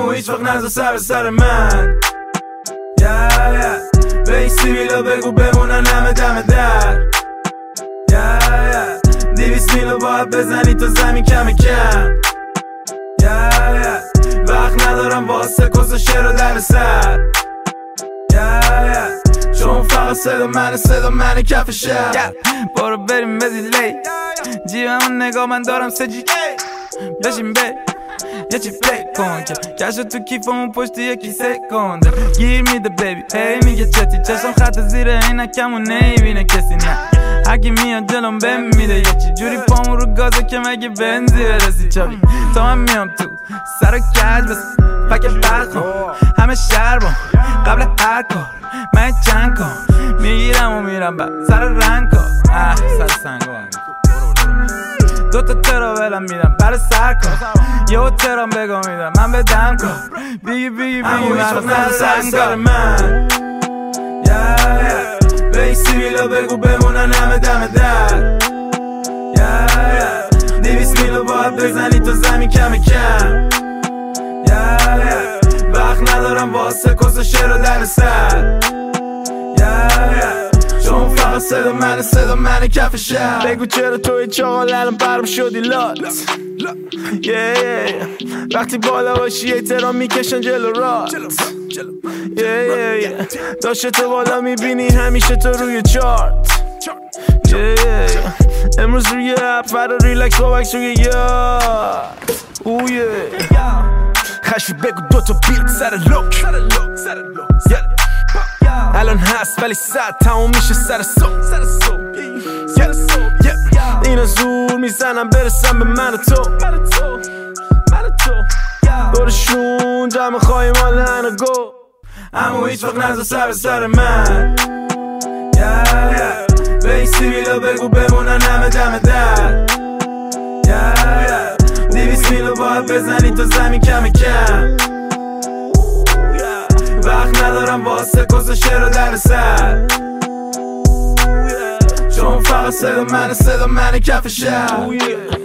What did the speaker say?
اما هیچ وقت نذار سر به سر من. به این سیبیلا بگو بمونن همه دم در. 200 میلو باید بزنی تو زمین کم کم. وقت ندارم واسه کس و شعر و در سر. چون فقط صدا منه کف شهر. برو بریم به دیلی جیبمون نگاه من دارم سجی. بشین بی یه چی پلی کن که کشو تو کیفمون پشت یکی سکنده. گیر میده بیبی هی میگه چتی چشم خط زیر عینکمون نمیبینه کسی. نه هرکی میاد جلوم بهم میده یه چی جوری پامون رو گازه که مگه بنزی برسی. چاوی تا من میام تو سر و کج بس پک برخون همه شهر بام قبل هر کار من چند کن میگیرم و میرم بعد سر رنگ کن. سر سنگان دوتا تراولم میدم برای سر کن. یه ترام بگو میدم من بدم کن. بیگی من سر من. به این سیبیلا بگو بمونن همه دم در. 200 میلو باید بزنی تو زمین کم کم. وقت ندارم واسه کس و شعر و در سر. چون فقط صدا منه کف شهر. بگو چرا توی چاقال الان برم شدی لات. وقتی بالا باشی احترام میکشن جلو رات. داشته تو بالا میبینی همیشه تو روی چارت. امروز روی اپ فردا ریلکس با وکس روی یاد. خشی بگو دوتا بیت سر لوک. الان هست ولی ساعت تموم میشه سر صبح. اینا زور میزنم برسم به من و تو. دورشون جمع خواهی مال هنو گو. اما هیچ وقت نذار سر به سر من. به این سیبیلا بگو بمونن همه دم در. 200 میلو باید بزنی تو زمین کم کم. وقت ندارم واسه کس و شعر و در سر. چون فقط صدا منه کف شهر.